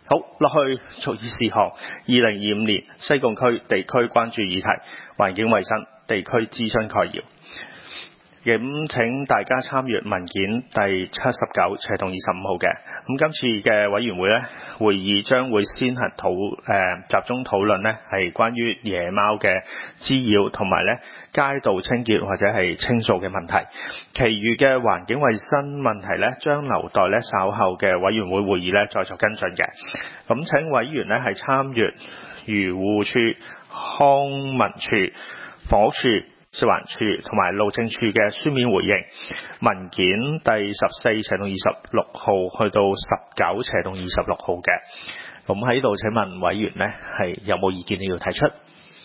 好，落去逐議事項，2025年西貢區地區關注議題，環境衛生地區諮詢概要。咁請大家參閱文件第79/25號嘅。咁今次嘅委員會咧，會議將會先行集中討論咧係關於野貓嘅滋擾同埋咧街道清潔或者係清掃嘅問題。其餘嘅環境衛生問題咧，將留待咧稍後嘅委員會會議咧再作跟進嘅。咁請委員咧係參閱漁護署、康文署、房屋署、食環署同埋路政署嘅書面回應文件第14/26號去到19/26號嘅。咁喺度請問委員呢係有冇意見要提出？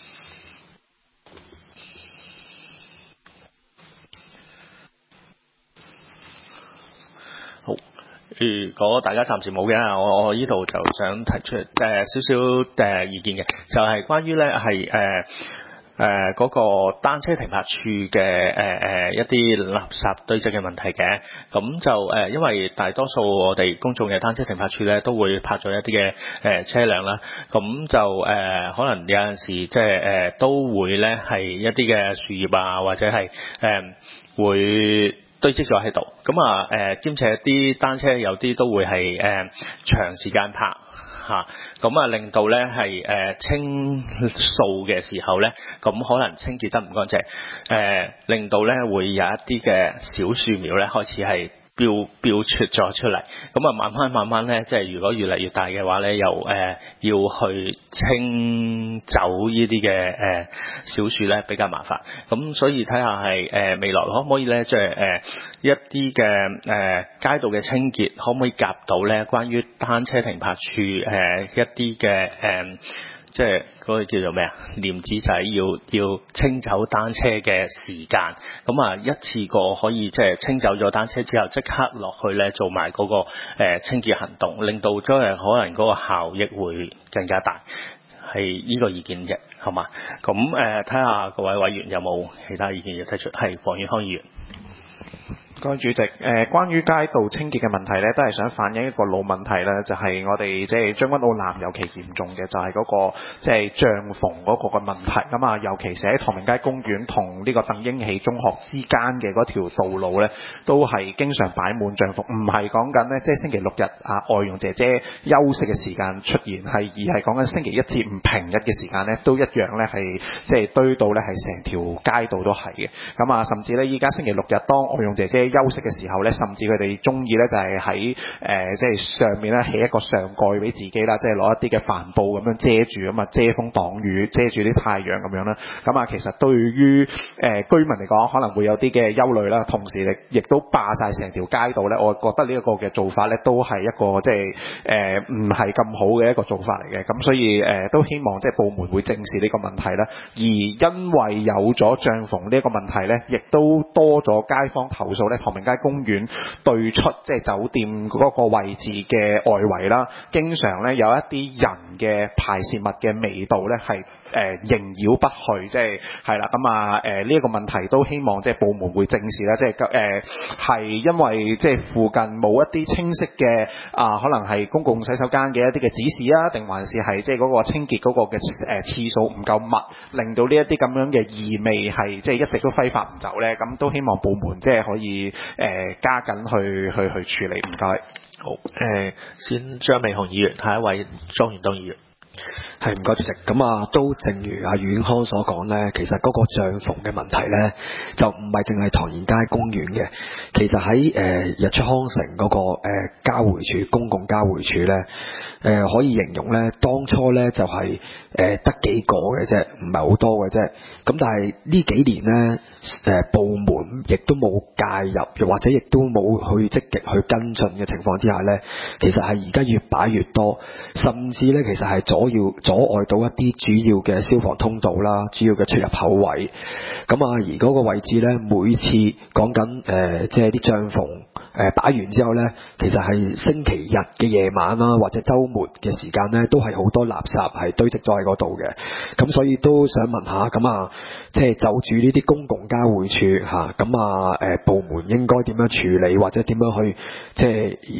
好，如果大家暫時冇嘅，我呢度就想提出少少意見嘅，就係關於呢係嗰個單車停泊處嘅一啲垃圾堆積嘅問題嘅。咁就因為大多數我哋公眾嘅單車停泊處咧都會泊咗一啲嘅車輛啦，咁就可能有陣時即係都會咧係一啲嘅樹葉啊，或者係會堆積咗喺度。咁啊兼且啲單車有啲都會係長時間泊。咁令到咧係清掃嘅時候咧，咁可能清潔得唔乾淨，令到咧會有一啲嘅小樹苗咧開始係標出咗出嚟。咁啊慢慢咧，即係如果越嚟越大嘅話咧，又要去清走呢啲嘅小樹咧比較麻煩。咁所以睇下係未來可唔可以咧，即係一啲嘅街道嘅清潔可唔可以夾到咧？關於單車停泊處一啲嘅即係嗰個叫做咩啊？簾子仔要清走單車嘅時間，咁一次過可以即係清走咗單車之後，即刻落去咧做埋嗰個清潔行動，令到可能嗰個效益會更加大，係呢個意見嘅，好嘛？咁睇下各位委員有冇其他意見要提出？係黃遠康議員。 各位主席，關於街道清潔嘅問題咧，都係想反映一個老問題啦，就係我哋即係將軍澳南尤其嚴重嘅，就係嗰個即係帳篷嗰個嘅問題。咁啊，尤其是喺唐明街公園同呢個鄧英喜中學之間嘅嗰條道路咧，都係經常擺滿帳篷。唔係講緊咧，即係星期六日外傭姐姐休息嘅時間出現，而係講緊星期一至五平日嘅時間咧，都一樣咧係即係堆到咧係成條街道都係嘅。咁啊，甚至咧依家星期六日當外傭姐姐休息嘅時候咧，甚至佢哋中意咧就係喺即係上面咧起一個上蓋俾自己啦，即係攞一啲嘅帆布咁樣遮住，咁啊遮風擋雨，遮住啲太陽咁樣啦。咁啊，其實對於居民嚟講可能會有啲嘅憂慮啦，同時亦都霸晒成條街道咧。我覺得呢一個嘅做法咧都係一個即係唔係咁好嘅一個做法嚟嘅。咁所以都希望即係部門會正視呢個問題啦。而因為有咗帳篷呢一個問題咧，亦都多咗街坊投訴咧，唐明街公園對出即係酒店嗰個位置嘅外圍啦，經常咧有一啲人嘅排泄物嘅味道咧係縈繞不去，即係啦。咁呢一個問題都希望即係部門會正視啦。即係係因為即係附近冇一啲清晰嘅可能係公共洗手間嘅一啲嘅指示啊，定還是係即係嗰個清潔嗰個嘅次數唔夠密，令到呢一啲咁樣嘅異味係即係一直都揮發唔走咧。咁都希望部門即係可以加緊去處理。唔該。 好，先張美雄議員，下一位莊元東議員。 係，唔該主席。咁都正如阿遠康所講咧，其實嗰個帳篷嘅問題咧，就唔係淨係唐賢街公園嘅。其實喺日出康城嗰個交匯處，公共交匯處咧，可以形容咧，當初咧就係得幾個嘅啫，唔係好多嘅啫。咁但係呢幾年咧，部門亦都冇介入，又或者亦都冇去積極去跟進嘅情況之下咧，其實係而家越擺越多，甚至咧其實係阻礙到一啲主要嘅消防通道啦，主要嘅出入口位。而嗰個位置咧，每次講緊即係啲帳篷擺完之後咧，其實係星期日嘅夜晚啦，或者週末嘅時間咧，都係好多垃圾係堆積咗喺嗰度嘅。咁所以都想問下，即係就住呢啲公共交匯處部門應該點樣處理，或者點樣去即係而家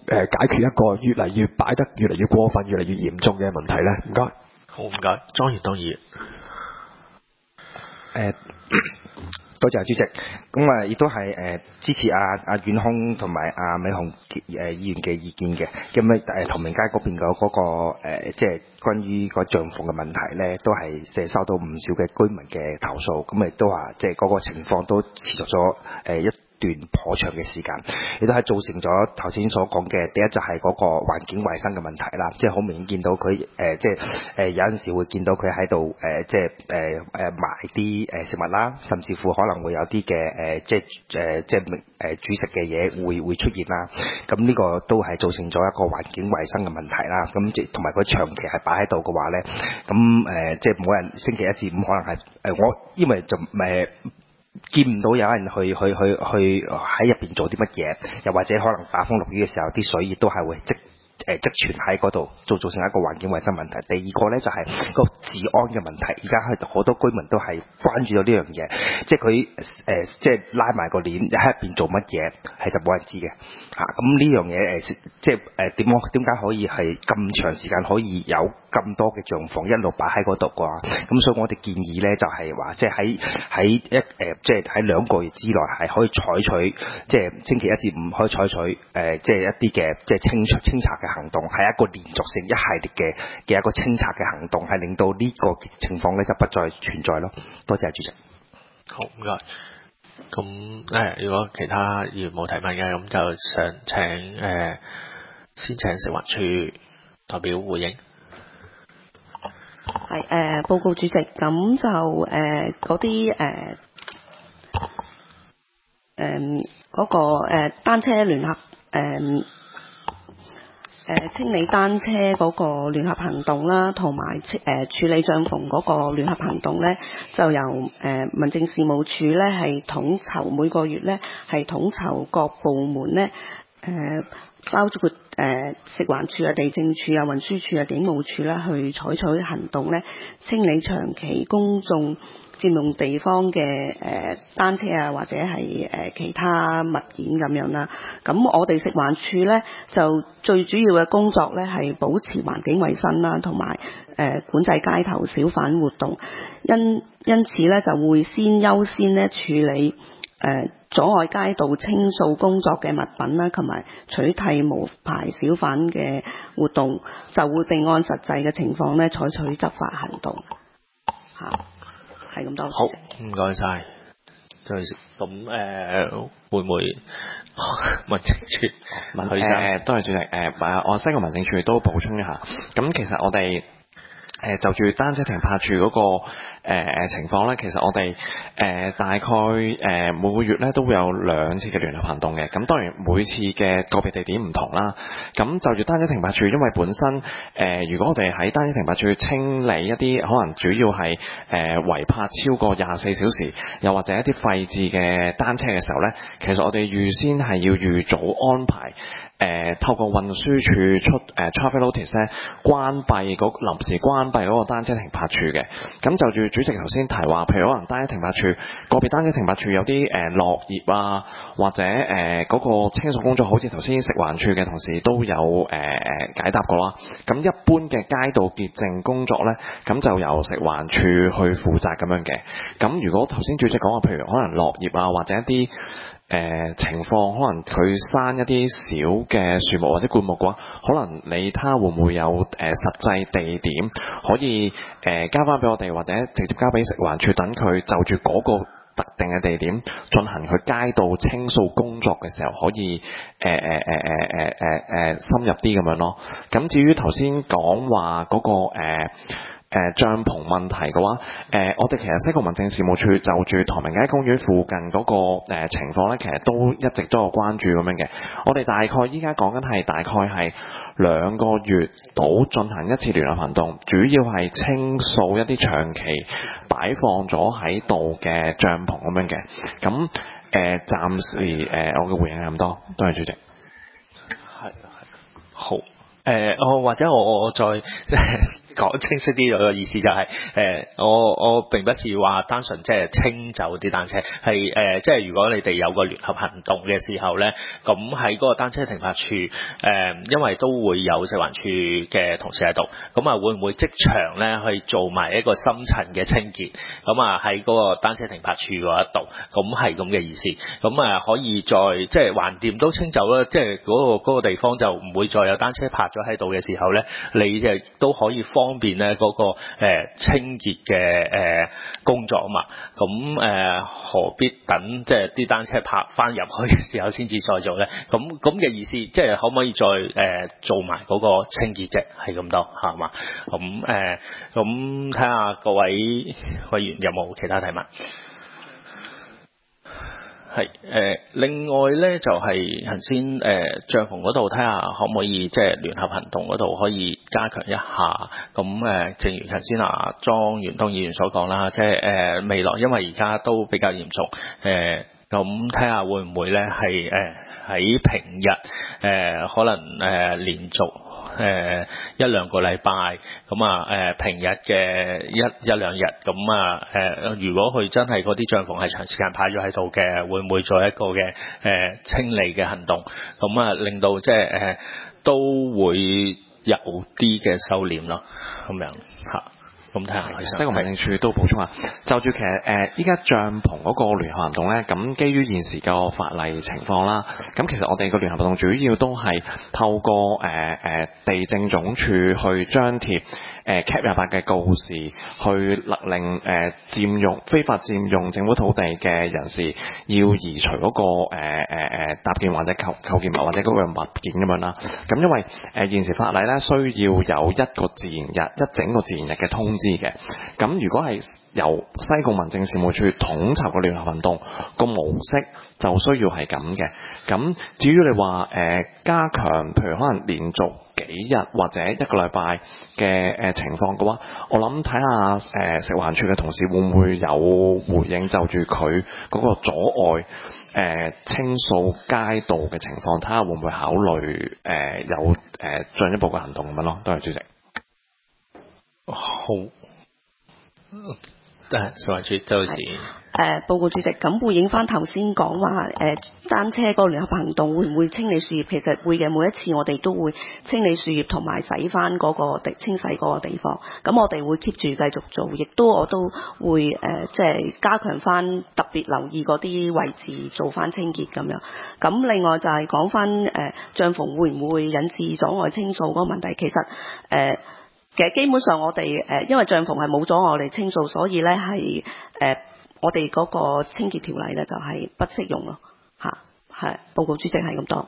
解決一個越嚟越擺得越嚟越過分、越嚟越嚴重嘅問題咧？唔該。 好，唔該，莊元當議員。 多謝主席，咁亦都係支持阿遠雄同埋阿美雄議員嘅意見嘅，咁唐明街嗰邊嗰個即係關於個帳篷嘅問題咧，都係即係收到唔少嘅居民嘅投訴，咁亦都話即係嗰個情況都持續咗一段頗長嘅時間，亦都係造成咗頭先所講嘅第一就係嗰個環境衛生嘅問題啦，即係好明顯見到佢即係有陣時會見到佢喺度即係賣啲食物啦，甚至乎可能會有啲嘅即係煮食嘅嘢會出現啦，咁呢個都係造成咗一個環境衛生嘅問題啦，咁即同埋佢長期係擺喺度嘅話咧，咁即係冇人星期一至五可能係我因為就見唔到有人去喺入邊做啲乜嘢，又或者可能打風落雨嘅時候，啲水亦都係會積存喺嗰度，造成一個環境衛生問題。第二個咧就係個治安嘅問題，而家係好多居民都係關注咗呢樣嘢，即係佢即係拉埋個鏈喺入邊做乜嘢，係就冇人知嘅嚇。咁呢樣嘢即係點解可以係咁長時間可以有咁多嘅帳篷一路擺喺嗰度啩？咁所以我哋建議咧就係話，即係喺即係喺2個月之內係可以採取，即係星期一至五可以採取即係一啲嘅即係清拆嘅行動，係一個連續性一系列嘅一個清拆嘅行動，係令到呢個情況咧就不再存在咯。多謝主席。 好，唔該。咁如果其他議員冇提問嘅，咁就想請先請食環署代表回應。 係報告主席，咁就嗰啲嗰個單車聯合清理單車嗰個聯合行動啦，同埋處理帳篷嗰個聯合行動咧，就由民政事務處咧係統籌，每個月咧係統籌各部門咧包括食環署啊、地政處啊、運輸處啊、警務處啦，去採取行動咧，清理長期公眾佔用地方嘅單車啊，或者係其他物件咁樣啦。咁我哋食環署咧就最主要嘅工作咧係保持環境衛生啦，同埋管制街頭小販活動。因此咧就會優先咧處理阻礙街道清掃工作嘅物品啦，同埋取締無牌小販嘅活動，就會並按實際嘅情況咧採取執法行動嚇。係咁多。 好，唔該晒。咁會唔會民政處？ 多謝主席。我西貢民政處都補充一下。咁其實我哋就住單車停泊處嗰個情況咧，其實我哋大概每個月咧都會有2次嘅聯合行動嘅。咁當然每次嘅個別地點唔同啦。咁就住單車停泊處，因為本身如果我哋喺單車停泊處清理一啲可能主要係違泊超過24小時，又或者一啲廢置嘅單車嘅時候咧，其實我哋預先係要預早安排。透過運輸署出traffic notice 咧，臨時關閉嗰個單車停泊處嘅。咁就住主席頭先提話，譬如可能單車停泊處個別單車停泊處有啲落葉啊，或者嗰個清掃工作，好似頭先食環署嘅同事都有解答過啦。咁一般嘅街道潔淨工作咧，咁就由食環署去負責咁樣嘅。咁如果頭先主席講話，譬如可能落葉啊，或者一啲情況，可能佢生一啲小嘅樹木或者灌木嘅話，可能你睇下會唔會有實際地點可以交翻俾我哋，或者直接交俾食環署，等佢就住嗰個特定嘅地點進行佢街道清掃工作嘅時候，可以深入啲咁樣咯。咁至於頭先講話嗰個帳篷問題嘅話，我哋其實西貢民政事務處就住唐明街公園附近嗰個情況咧，其實都一直都有關注咁樣嘅。我哋大概依家講緊係大概係2個月度進行一次聯合行動，主要係清掃一啲長期擺放咗喺度嘅帳篷咁樣嘅。咁暫時我嘅回應係咁多，多謝主席。 係好。或者我再講清晰啲個意思就係、我並不是話單純即係清走啲單車，係即係如果你哋有個聯合行動嘅時候咧，咁喺嗰個單車停泊處因為都會有食環署嘅同事喺度，咁啊會唔會即場咧去做埋一個深層嘅清潔？咁啊喺嗰個單車停泊處嗰一度，咁係咁嘅意思。咁啊可以再即係橫掂都清走啦，即係嗰個地方就唔會再有單車泊咗喺度嘅時候咧，你就都可以方便咧嗰個清潔嘅工作啊嘛。咁何必等即係啲單車泊翻入去嘅時候先至再做咧？咁嘅意思，即係可唔可以再做埋嗰個清潔啫？係咁多係嘛？咁睇下各位委員有冇其他提問？係另外咧就係頭先帳篷嗰度睇下可唔可以即係聯合行動嗰度可以加強一下。咁正如頭先莊元東議員所講啦，即係未來因為而家都比較嚴重咁睇下會唔會咧係喺平日可能連續一兩個禮拜咁平日嘅一兩日咁如果佢真係嗰啲帳篷係長時間擺咗喺度嘅，會唔會做一個嘅清理嘅行動？咁令到即係都會有啲嘅收斂咯，咁樣嚇。咁睇下， 其實呢個民政處都補充下，就住其實依家帳篷嗰個聯合行動咧，咁基於現時個法例情況啦，咁其實我哋個聯合行動主要都係透過地政總署去張貼CAP28嘅告示，去勒令非法佔用政府土地嘅人士要移除嗰個搭建或者構建物或者嗰個物件咁樣啦。咁因為現時法例咧需要有一個自然日，一整個自然日嘅通知嘅。咁如果係由西貢民政事務處統籌個聯合行動個模式，就需要係咁嘅。咁至於你話加強，譬如可能連續幾日或者一個禮拜嘅情況嘅話，我諗睇下食環署嘅同事會唔會有回應，就住佢嗰個阻礙清掃街道嘅情況，睇下會唔會考慮有進一步嘅行動咁樣咯。多謝主席。 好，食環署周時。 報告主席，咁回應翻頭先講話單車嗰個聯合行動會唔會清理樹葉？其實會嘅，每一次我哋都會清理樹葉同埋洗翻嗰個清洗嗰個地方。咁我哋會 keep 住繼續做，亦都我都會即係加強翻，特別留意嗰啲位置做翻清潔咁樣。咁另外就係講翻帳篷會唔會引致阻礙清掃嗰個問題？其實基本上我哋因為帳篷係冇阻礙我哋清掃，所以咧係我哋嗰個清潔條例咧就係不適用咯嚇。係報告主席係咁多。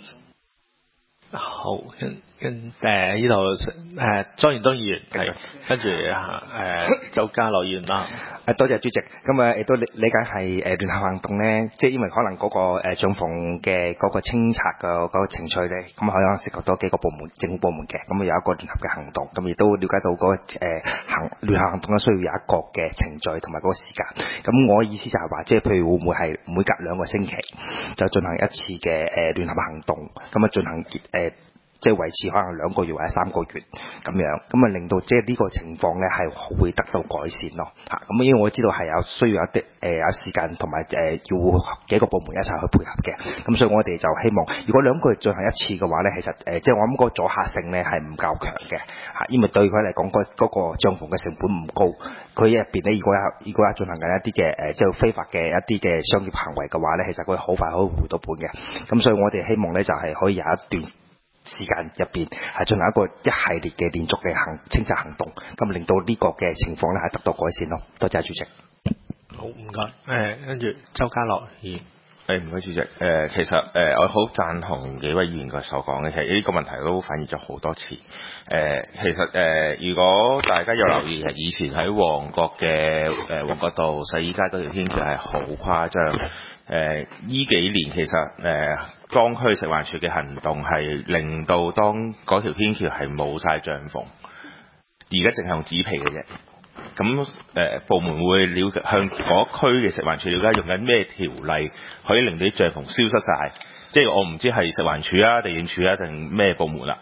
好，跟呢度莊元東議員係跟住周家樂議員啦。 多謝主席。咁亦都理解係聯合行動咧，即係因為可能嗰個帳篷嘅嗰個清拆嘅嗰個程序咧，咁可能涉及多幾個部門政府部門嘅，咁有一個聯合嘅行動，咁亦都了解到嗰個聯合行動咧需要有一個嘅程序同埋嗰個時間。咁我意思就係話，即係譬如會唔會係每隔2個星期就進行一次嘅聯合行動，咁進行即係維持可能2個月或者3個月咁樣，咁令到即係呢個情況咧係會得到改善咯嚇。咁因為我知道係有需要一啲有時間同埋要幾個部門一齊去配合嘅，咁所以我哋就希望如果2個月進行一次嘅話咧，其實即係我諗嗰個阻嚇性咧係唔夠強嘅嚇，因為對佢嚟講嗰個帳篷嘅成本唔高，佢入邊咧如果有進行緊一啲嘅即係非法嘅一啲嘅商業行為嘅話咧，其實佢好快可以回到本嘅。咁所以我哋希望咧就係可以有一段時間入邊係進行一系列嘅連續嘅清拆行動，咁令到呢個嘅情況咧係得到改善咯。多謝主席。 好，唔該。跟住周家樂議員。 唔該主席。其實我好贊同幾位議員嘅所講嘅，其實呢個問題都反映咗好多次。其實如果大家有留意，以前喺旺角嘅旺角道洗衣街嗰條天橋係好誇張。呢幾年其實當區食環署嘅行動係令到當嗰條天橋係冇晒帳篷，而家淨係用紙皮嘅啫。咁部門會向嗰區嘅食環署了解用緊咩條例可以令到啲帳篷消失晒，即係我唔知係食環署啊、地政署啊定咩部門啦。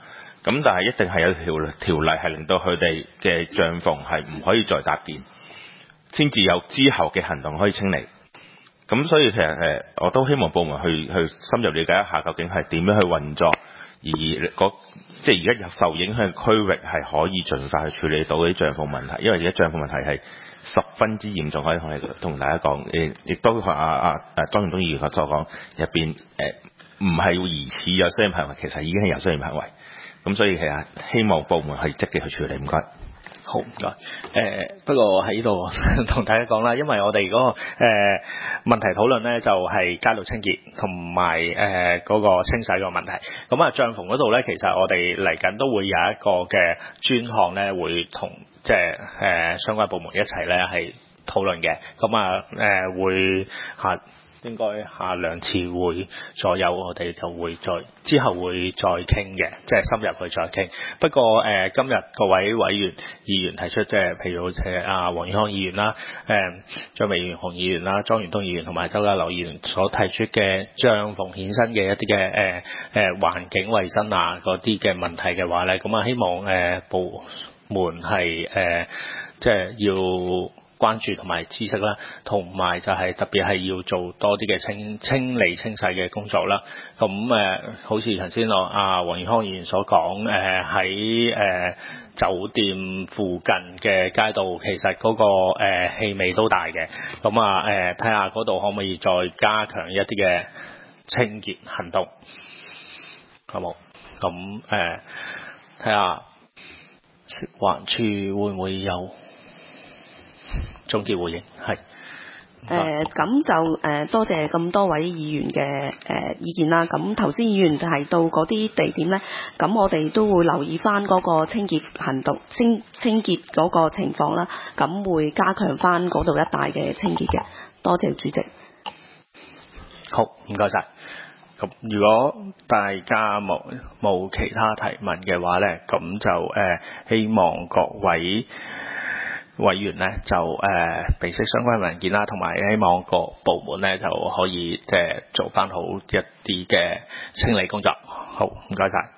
咁但係一定係有條例係令到佢哋嘅帳篷係唔可以再搭建，先至有之後嘅行動可以清理。咁所以其實我都希望部門去深入了解一下究竟係點樣去運作，而即係而家受影響區域係可以盡快去處理到啲帳篷問題，因為而家帳篷問題係十分之嚴重，可以同大家講，亦都同莊遠東議員所講入邊唔係疑似有商業行為，其實已經係有商業行為。咁所以其實希望部門係積極去處理，唔該。 好，唔該。不過喺呢度同大家講啦，因為我哋嗰個問題討論咧，就係街道清潔同埋嗰個清洗個問題。咁啊，帳篷嗰度咧，其實我哋嚟緊都會有一個嘅專項咧，會同即係相關部門一齊咧係討論嘅。咁啊會應該下兩次會左右，我哋就會之後會再傾嘅，即係深入去再傾。不過今日各位議員提出，即係譬如黃遠康議員啦、張美元雄議員啦、莊遠東議員同埋周家樂議員所提出嘅帳篷衍生嘅一啲嘅環境衛生嗰啲嘅問題嘅話咧，咁啊希望部門係即係要關注同埋知識啦，同埋就係特別係要做多啲嘅清理清洗嘅工作啦。咁好似頭先黃遠康議員所講，喺酒店附近嘅街道，其實嗰個氣味都大嘅。咁睇下嗰度可唔可以再加強一啲嘅清潔行動，好冇？咁睇下食環署會唔會有總結回應？係咁就多謝咁多位議員嘅意見啦。咁頭先議員提到嗰啲地點咧，咁我哋都會留意翻嗰個清潔行動、清潔嗰個情況啦。咁會加強翻嗰度一帶嘅清潔嘅。多謝主席。 好，唔該晒。咁如果大家冇其他提問嘅話咧，咁就希望各位委員咧就備悉相關文件啦，同埋希望各部門咧就可以即係做翻好一啲嘅清理工作。好，唔該晒。